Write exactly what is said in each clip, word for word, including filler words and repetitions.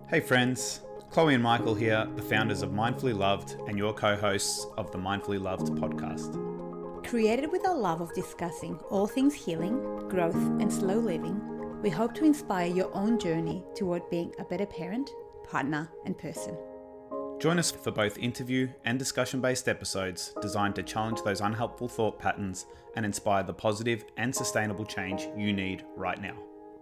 Hey friends, Chloe and Michael here, the founders of Mindfully Loved and your co-hosts of the Mindfully Loved podcast. Created with a love of discussing all things healing, growth, and slow living, we hope to inspire your own journey toward being a better parent, partner, and person. Join us for both interview and discussion-based episodes designed to challenge those unhelpful thought patterns and inspire the positive and sustainable change you need right now.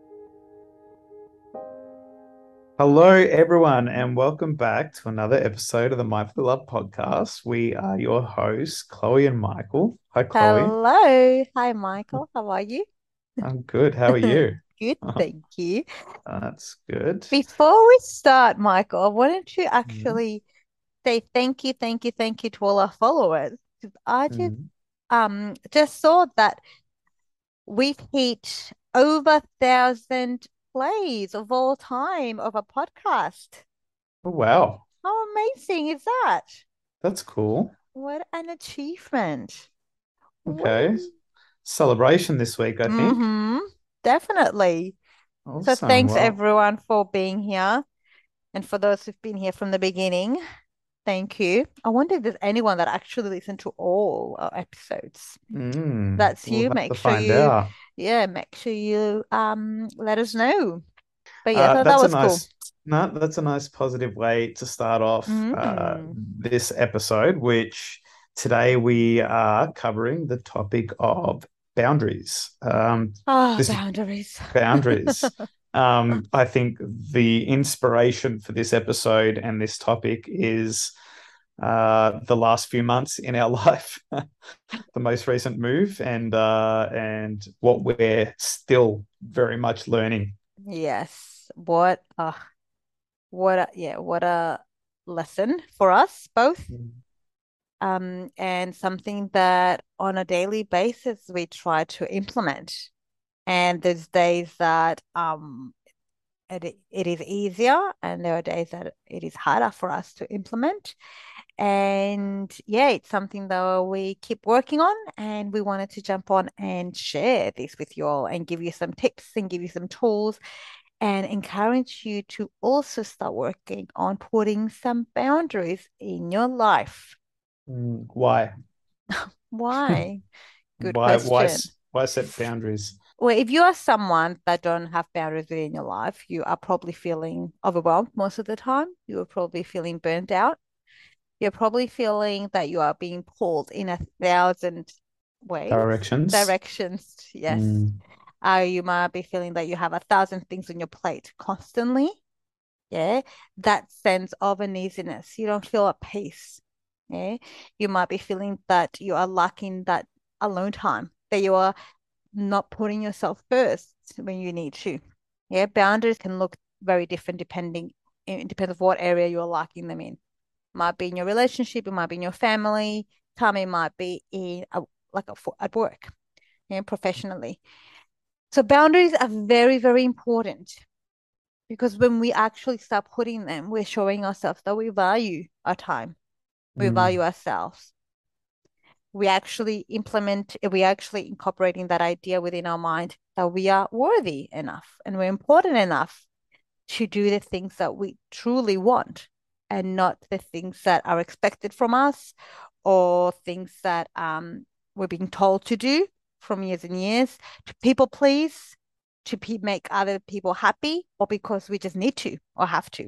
Hello, everyone, and welcome back to another episode of the Mindful Love podcast. We are your hosts, Chloe and Michael. Hi, Chloe. Hello. Hi, Michael. How are you? I'm good. How are you? Good, thank you. That's good. Before we start, Michael, I wanted to actually say thank you, thank you, thank you to all our followers. 'Cause I just Mm. um just saw that we've hit over a thousand plays of all time of a podcast. Oh, wow. How amazing is that? That's cool. What an achievement. Okay. Woo. Celebration this week, I think. Mm-hmm. Definitely. So Awesome. thanks Well, everyone for being here. And for those who've been here from the beginning, thank you. I wonder if there's anyone that actually listened to all our episodes. mm, That's we'll you. have Make to sure find you, out. yeah, make sure you um let us know. But yeah, Uh, so that that's a was cool. nice, no, that's a nice positive way to start off uh, Mm. this episode, which today we are covering the topic of boundaries. Um, Oh, this boundaries. boundaries. Um, I think the inspiration for this episode and this topic is uh, the last few months in our life, the most recent move, and uh, and what we're still very much learning. Yes. What uh what a yeah, what a lesson for us both. Um, and something that on a daily basis we try to implement. And there's days that um it it is easier, and there are days that it is harder for us to implement. And yeah, it's something that we keep working on, and we wanted to jump on and share this with you all and give you some tips and give you some tools and encourage you to also start working on putting some boundaries in your life. Mm, why? Why? Good Why? Why? question. s- Why set boundaries? Well, if you are someone that don't have boundaries within your life, you are probably feeling overwhelmed most of the time. You are probably feeling burnt out. You're probably feeling that you are being pulled in a thousand ways, Directions. directions. Yes. Mm, Uh, you might be feeling that you have a thousand things on your plate constantly. Yeah. That sense of uneasiness. You don't feel at peace. Yeah. You might be feeling that you are lacking that alone time, that you are not putting yourself first when you need to. Yeah, boundaries can look very different depending it depends on what area you're lacking them in. Might be in your relationship, it might be in your family, time it might be in a, like a, at work, yeah, professionally. So boundaries are very, very important because when we actually start putting them, we're showing ourselves that we value our time, we value mm, ourselves. We actually implement, we actually incorporating that idea within our mind that we are worthy enough and we're important enough to do the things that we truly want and not the things that are expected from us or things that um, we're being told to do from years and years to people please, to pe- make other people happy, or because we just need to or have to.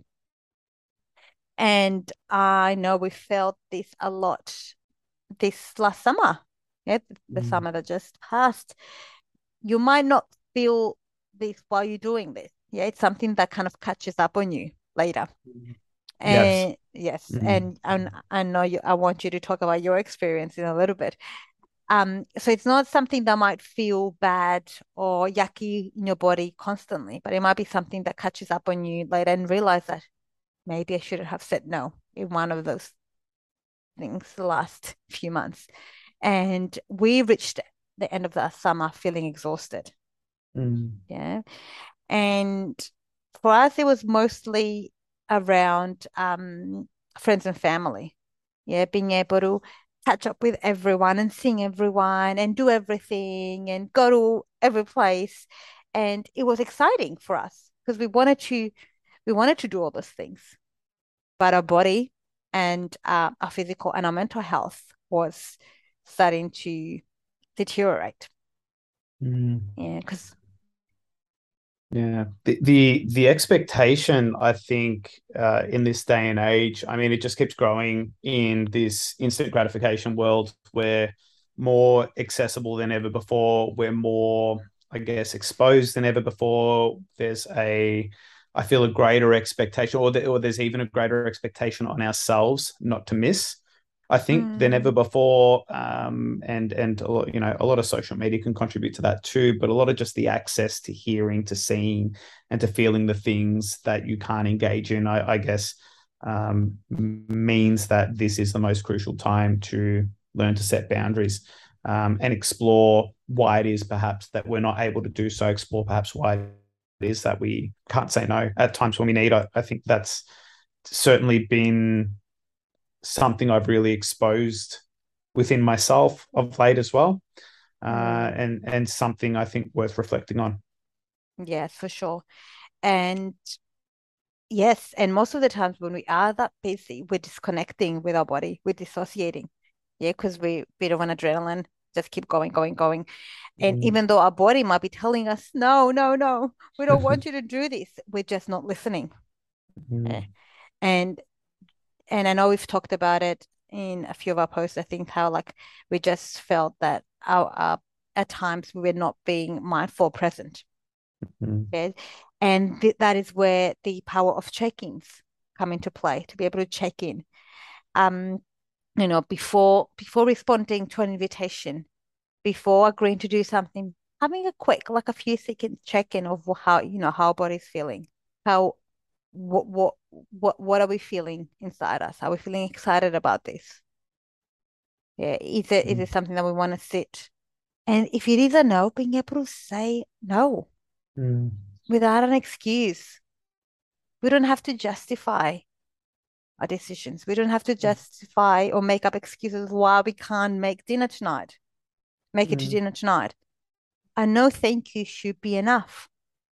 And I know we felt this a lot this last summer, yeah, the mm. summer that just passed. You might not feel this while you're doing this. Yeah, it's something that kind of catches up on you later. Yes. And yes, Mm, and and I know you. I want you to talk about your experience in a little bit. Um, so it's not something that might feel bad or yucky in your body constantly, but it might be something that catches up on you later and realize that maybe I should have said no in one of those things the last few months. And we reached the end of the summer feeling exhausted. mm, Yeah. And for us, it was mostly around um, friends and family. Yeah. Being able to catch up with everyone and sing everyone and do everything and go to every place. And it was exciting for us because we wanted to We wanted to do all those things, but our body and uh, our physical and our mental health was starting to deteriorate. Mm. Yeah, because Yeah, the the the expectation, I think, uh, in this day and age, I mean, it just keeps growing in this instant gratification world. We're more accessible than ever before. We're more, I guess, exposed than ever before. There's a, I feel a greater expectation, or, the, or there's even a greater expectation on ourselves not to miss. I think than ever mm, before, um, and and a lot, you know, a lot of social media can contribute to that too. But a lot of just the access to hearing, to seeing, and to feeling the things that you can't engage in, I, I guess, um, means that this is the most crucial time to learn to set boundaries, um, and explore why it is perhaps that we're not able to do so. Explore perhaps why it is that we can't say no at times when we need. I, I think that's certainly been something I've really exposed within myself of late as well, uh, mm, and and something I think worth reflecting on. yes, for sure. And yes, and most of the times when we are that busy, we're disconnecting with our body, we're dissociating. Yeah, because we we don't want adrenaline, just keep going, going, going. And Mm. even though our body might be telling us, no, no, no, we don't want you to do this, we're just not listening. Mm. Yeah. And and I know we've talked about it in a few of our posts. I think how like we just felt that our uh, at times we were not being mindful present. Mm. Okay? And th that is where the power of check-ins come into play to be able to check in. Um, you know, before before responding to an invitation, before agreeing to do something, having a quick, like a few seconds check-in of how, you know, how our body's feeling, how what what what what are we feeling inside us? Are we feeling excited about this? Yeah, is it is Mm. it something that we want to sit? And if it is a no, being able to say no Mm. without an excuse. We don't have to justify our decisions. We don't have to justify or make up excuses why we can't make dinner tonight, make it to Mm. dinner tonight. A no thank you should be enough.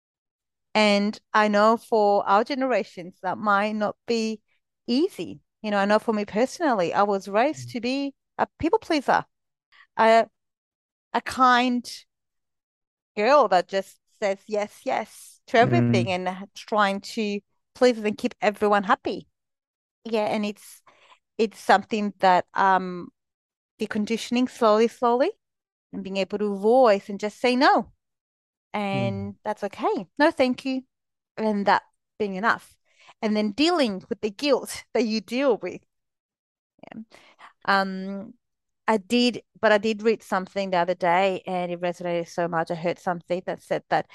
And I know for our generations that might not be easy. You know, I know for me personally, I was raised to be a people pleaser, a a kind girl that just says yes, yes to everything Mm. and trying to please and keep everyone happy. Yeah, and it's it's something that um deconditioning slowly, slowly, and being able to voice and just say no. Mm. And that's okay. No, thank you. And that being enough. And then dealing with the guilt that you deal with. Yeah. Um, I did, but I did read something the other day and it resonated so much. I heard something that said that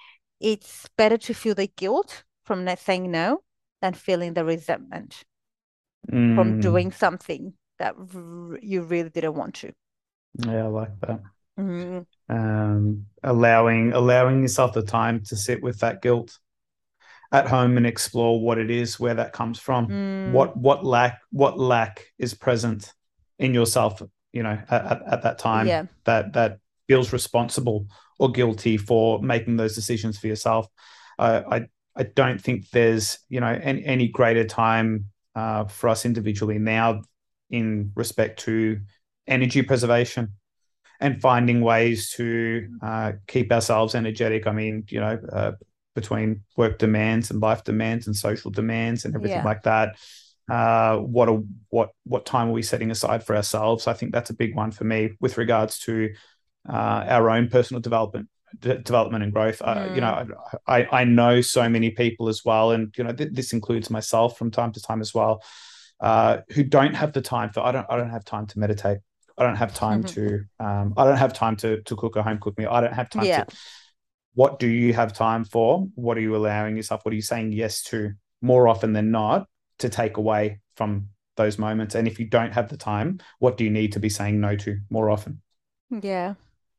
it's better to feel the guilt from not saying no than feeling the resentment from Mm. doing something that r you really didn't want to. Yeah, I like that. Mm, Um, allowing allowing yourself the time to sit with that guilt at home and explore what it is, where that comes from, mm, what what lack what lack is present in yourself, you know, at, at, at that time yeah. that that feels responsible or guilty for making those decisions for yourself. Uh, I I don't think there's, you know, any, any greater time uh, for us individually now in respect to energy preservation and finding ways to uh, keep ourselves energetic. I mean, you know, uh, between work demands and life demands and social demands and everything Yeah. like that. Uh, what a, what what time are we setting aside for ourselves? I think that's a big one for me with regards to uh, our own personal development d- development and growth. Uh, you Mm, know, I, I know so many people as well, and you know, th- this includes myself from time to time as well, uh, who don't have the time for. I don't I don't have time to meditate. I don't have time to um, I don't have time to to cook a home cooked meal. I don't have time yeah. to. What do you have time for? What are you allowing yourself? What are you saying yes to more often than not to take away from those moments? And if you don't have the time, what do you need to be saying no to more often? Yeah.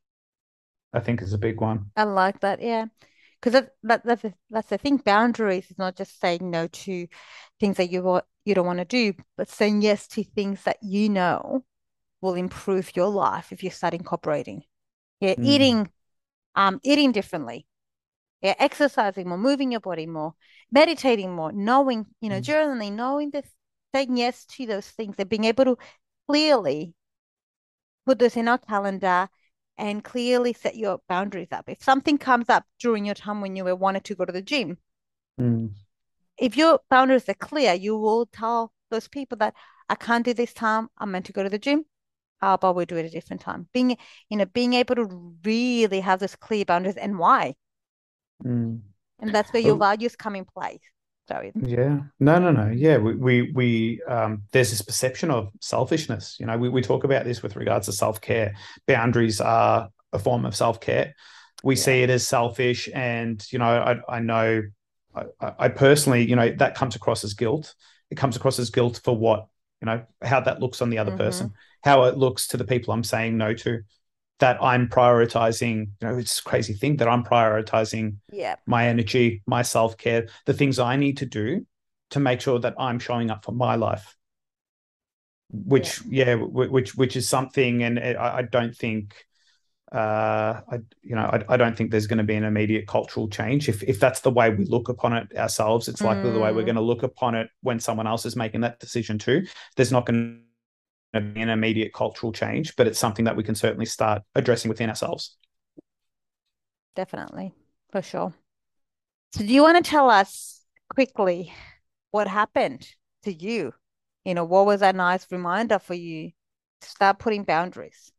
I think is a big one. I like that. Yeah. Because that, that that's the, that's the thing. Boundaries is not just saying no to things that you want you don't want to do, but saying yes to things that you know will improve your life if you start incorporating. Yeah, Mm. eating um eating differently. Yeah, exercising more, moving your body more, meditating more, knowing, you know, Mm. journaling, knowing this, saying yes to those things and being able to clearly put this in our calendar and clearly set your boundaries up. If something comes up during your time when you were wanted to go to the gym, Mm. if your boundaries are clear, you will tell those people that I can't do this time. I'm meant to go to the gym. How about we do it at a different time? Being, you know, being able to really have those clear boundaries and why. Mm. And that's where your Oh, values come in place. Sorry. yeah. No, no, no. Yeah. We, we, we um, there's this perception of selfishness. You know, we, we talk about this with regards to self-care. Boundaries are a form of self-care. We Yeah. see it as selfish. And, you know, I, I know I, I personally, you know, that comes across as guilt. It comes across as guilt for what, you know, how that looks on the other Mm-hmm. person, how it looks to the people I'm saying no to, that I'm prioritizing, you know, it's a crazy thing that I'm prioritizing Yeah. my energy, my self care, the things I need to do to make sure that I'm showing up for my life. Yeah. Which, yeah, which which is something, and I, I don't think, uh, I you know, I, I don't think there's going to be an immediate cultural change if if that's the way we look upon it ourselves. It's likely the way we're Mm, going to look upon it when someone else is making that decision too. There's not going to be an immediate cultural change, but it's something that we can certainly start addressing within ourselves. definitely. For sure. So do you want to tell us quickly what happened to you? You know, what was that nice reminder for you to start putting boundaries?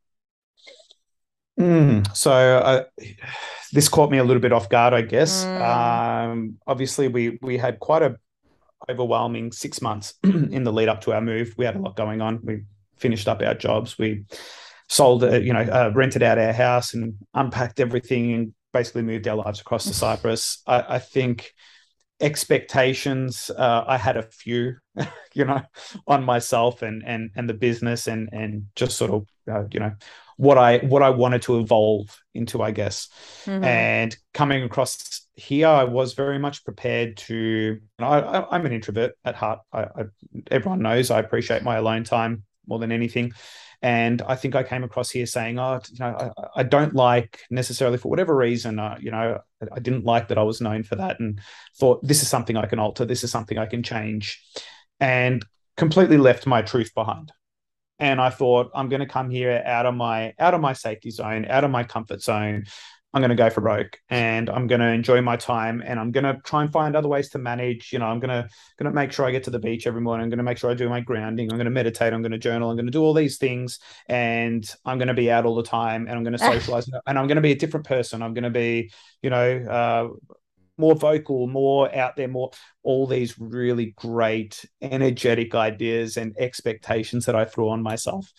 Mm, so uh, this caught me a little bit off guard, I guess. Mm, Um, obviously, we we had quite a overwhelming six months in the lead up to our move. We had a lot going on. We finished up our jobs. We sold, uh, you know, uh, rented out our house and unpacked everything and basically moved our lives across to Cyprus. I, I think expectations, uh, I had a few, you know, on myself and and and the business and and just sort of, uh, you know, what I what I wanted to evolve into, I guess. mm-hmm. And coming across here, I was very much prepared to. You know, I, I'm an introvert at heart. I, I, everyone knows I appreciate my alone time more than anything. And I think I came across here saying, "Oh, you know, I, I don't like necessarily for whatever reason. Uh, you know, I didn't like that I was known for that, and thought this is something I can alter. This is something I can change." And completely left my truth behind. And I thought, I'm going to come here out of my out of my safety zone, out of my comfort zone. I'm going to go for broke, and I'm going to enjoy my time, and I'm going to try and find other ways to manage. You know, I'm going to going to make sure I get to the beach every morning. I'm going to make sure I do my grounding. I'm going to meditate. I'm going to journal. I'm going to do all these things, and I'm going to be out all the time, and I'm going to socialize, and I'm going to be a different person. I'm going to be, you know, uh, more vocal, more out there, more all these really great, energetic ideas and expectations that I threw on myself.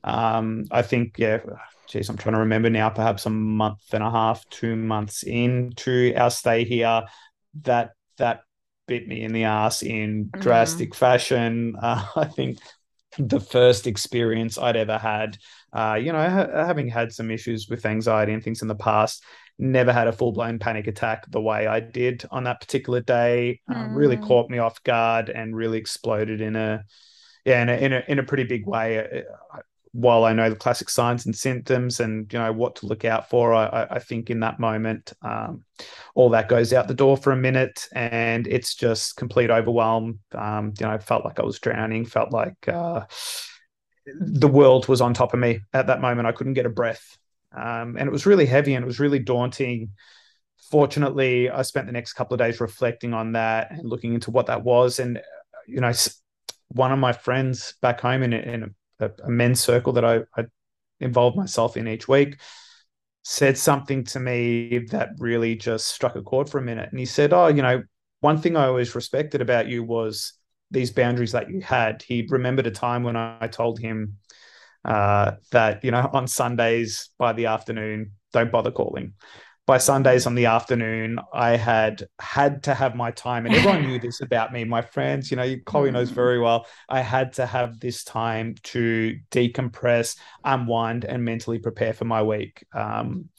Um, I think, yeah, geez, I'm trying to remember now, perhaps a month and a half, two months into our stay here, that that bit me in the ass in Mm, drastic fashion. Uh, I think the first experience I'd ever had. Uh, you know, ha- having had some issues with anxiety and things in the past, never had a full blown panic attack the way I did on that particular day. Uh, really mm, caught me off guard and really exploded in a yeah in a in a, in a pretty big way. Uh, While I know the classic signs and symptoms and you know what to look out for, I, I think in that moment, um, all that goes out the door for a minute, and it's just complete overwhelm. Um, you know, felt like I was drowning. Felt like uh, the world was on top of me at that moment. I couldn't get a breath, um, and it was really heavy and it was really daunting. Fortunately, I spent the next couple of days reflecting on that and looking into what that was. And you know, one of my friends back home in, in a, a men's circle that I, I involved myself in each week said something to me that really just struck a chord for a minute. And he said, "Oh, you know, one thing I always respected about you was these boundaries that you had." He remembered a time when I told him uh, that, you know, on Sundays by the afternoon, don't bother calling. By Sundays mm. on the afternoon, I had had to have my time, and everyone knew this about me. My friends, you know, Chloe knows Mm, very well. I had to have this time to decompress, unwind, and mentally prepare for my week. Um,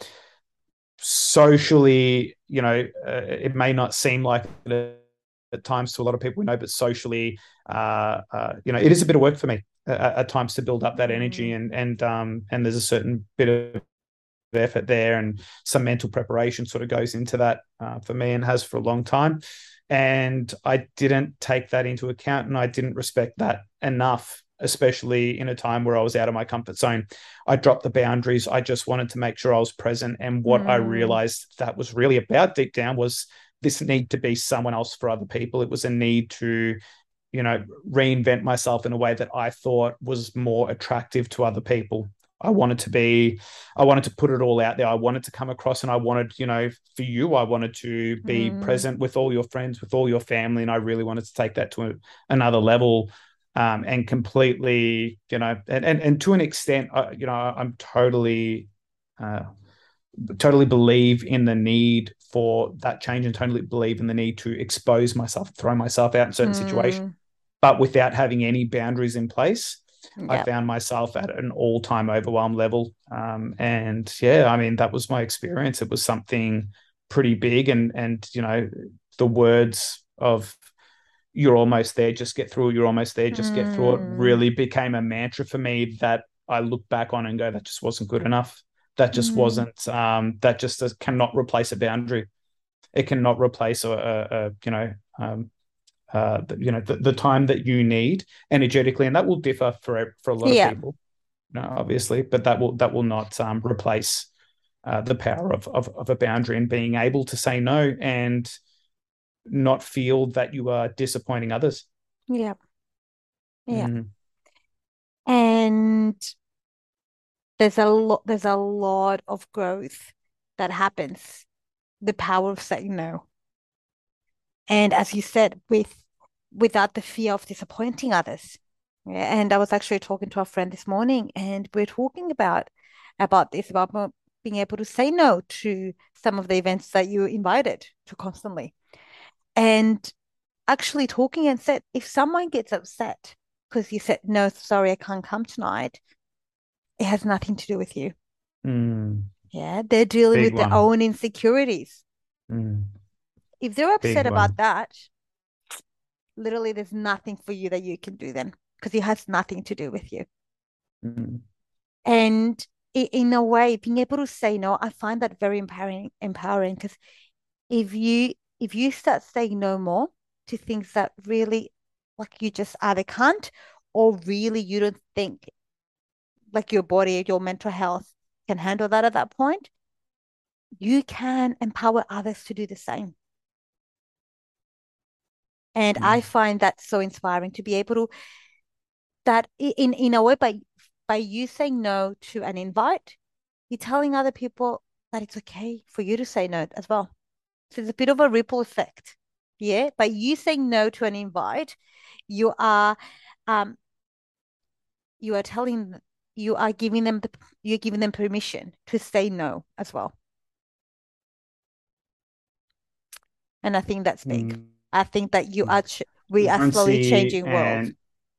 socially, you know, uh, it may not seem like it at times to a lot of people we know, but socially, uh, uh, you know, it is a bit of work for me at, at times to build up that energy, mm. and and um, and there's a certain bit of effort there, and some mental preparation sort of goes into that uh, for me, and has for a long time. And I didn't take that into account, and I didn't respect that enough, especially in a time where I was out of my comfort zone. I dropped the boundaries. I just wanted to make sure I was present. And what I Mm, realized that was really about deep down was this need to be someone else for other people. It was a need to, you know, reinvent myself in a way that I thought was more attractive to other people. I wanted to be, I wanted to put it all out there. I wanted to come across, and I wanted, you know, for you, I wanted to be mm, present with all your friends, with all your family. And I really wanted to take that to a, another level, um, and completely, you know, and, and, and to an extent, uh, you know, I'm totally, uh, totally believe in the need for that change, and totally believe in the need to expose myself, throw myself out in certain situations, mm, but without having any boundaries in place. I yep. found myself at an all-time overwhelm level. Um, and yeah, I mean, that was my experience. It was something pretty big. And, and, you know, the words of "you're almost there, just get through it, you're almost there, just get through it" Mm, really became a mantra for me that I look back on and go, that just wasn't good enough. That just mm, wasn't, um, that just cannot replace a boundary. It cannot replace a, a, a you know, um, uh, the, you know, the, the time that you need energetically, and that will differ for for a lot of yeah. people, you know, obviously, but that will that will not um, replace uh, the power of, of of a boundary, and being able to say no and not feel that you are disappointing others. Yeah. Yeah. Mm, And there's a lot there's a lot of growth that happens. The power of saying no. And as you said, with without the fear of disappointing others. Yeah, and I was actually talking to a friend this morning, and we're talking about about this, about mo- being able to say no to some of the events that you invited to constantly. And actually talking and said, if someone gets upset because you said, no, sorry, I can't come tonight, it has nothing to do with you. mm, Yeah, they're dealing big with their one. own insecurities. Mm, If they're big upset about one. that, literally there's nothing for you that you can do then because it has nothing to do with you. Mm, And in a way, being able to say no, I find that very empowering, empowering because if you if you start saying no more to things that really like you just either can't or really you don't think like your body, your mental health can handle that at that point, you can empower others to do the same. And I mm, find that so inspiring to be able to that in in a way by by you saying no to an invite, you're telling other people that it's okay for you to say no as well. So it's a bit of a ripple effect. Yeah. By you saying no to an invite, you are um you are telling you are giving them the you're giving them permission to say no as well. And I think that's big. mm. I think that you are ch we are slowly Transparency changing world. and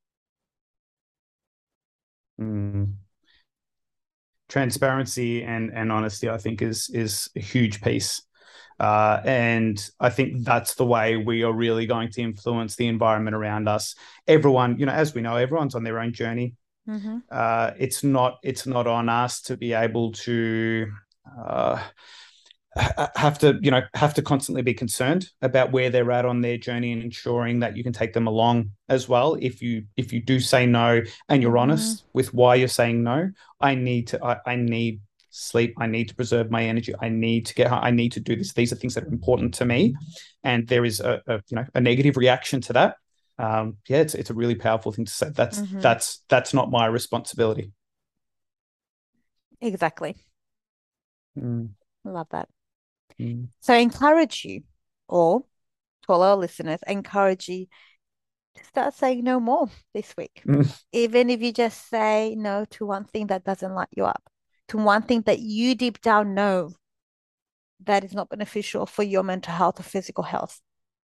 mm, transparency and and honesty, I think, is is a huge piece. Uh, and I think that's the way we are really going to influence the environment around us. Everyone, you know, as we know, everyone's on their own journey. Mm-hmm. Uh, it's not it's not on us to be able to uh, have to you know have to constantly be concerned about where they're at on their journey, and ensuring that you can take them along as well. If you if you do say no and you're Mm-hmm. honest with why you're saying no, I need to I, I need sleep, I need to preserve my energy, I need to get I need to do this, these are things that are important to me, and there is a, a you know a negative reaction to that. Um, yeah, it's it's a really powerful thing to say. That's Mm-hmm. that's that's not my responsibility. Exactly. Mm, Love that. mm, So I encourage you, or to all our listeners, I encourage you to start saying no more this week. mm, Even if you just say no to one thing that doesn't light you up, to one thing that you deep down know that is not beneficial for your mental health or physical health.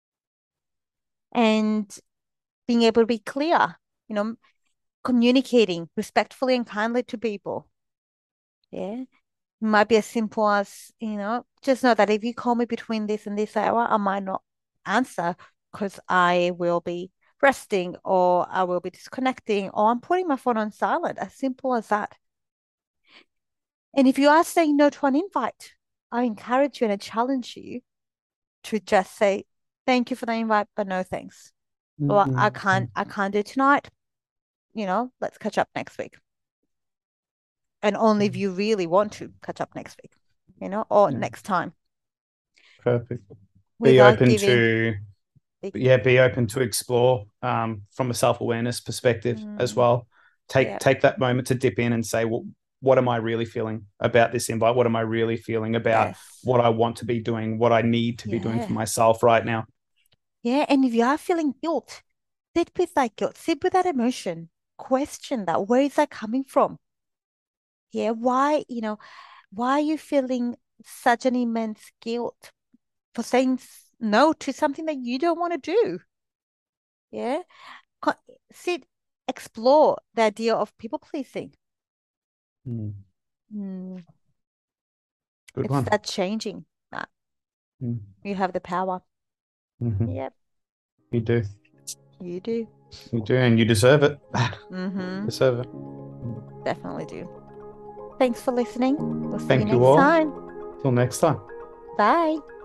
And being able to be clear, you know, communicating respectfully and kindly to people. Yeah. It might be as simple as, you know, just know that if you call me between this and this hour, I might not answer because I will be resting or I will be disconnecting or I'm putting my phone on silent. As simple as that. And if you are saying no to an invite, I encourage you and I challenge you to just say, thank you for the invite, but no thanks. Or I Mm-hmm. can't, I can't do tonight. You know, let's catch up next week. And only if you really want to catch up next week, you know, or Yeah, next time perfect. Be without open giving to, big, yeah, be open to explore um, from a self-awareness perspective as mm, well. Take yeah, take that moment to dip in and say, well, what am I really feeling about this invite? What am I really feeling about yes, what I want to be doing, what I need to be doing for yeah, myself right now? yeah. And if you are feeling guilt, sit with that guilt, sit with that emotion, question that. Where is that coming from? Yeah, why, you know, why are you feeling such an immense guilt for saying no to something that you don't want to do? Yeah. Co- Sit, explore the idea of people pleasing. Mm, Mm, good it's one. that changing that Mm, you have the power. mhm. Yep, You do. you do. You do, and you deserve it. Mm-hmm. Deserve it. Definitely do. Thanks for listening. We'll see you Thank you next all. time. Till next time. Bye.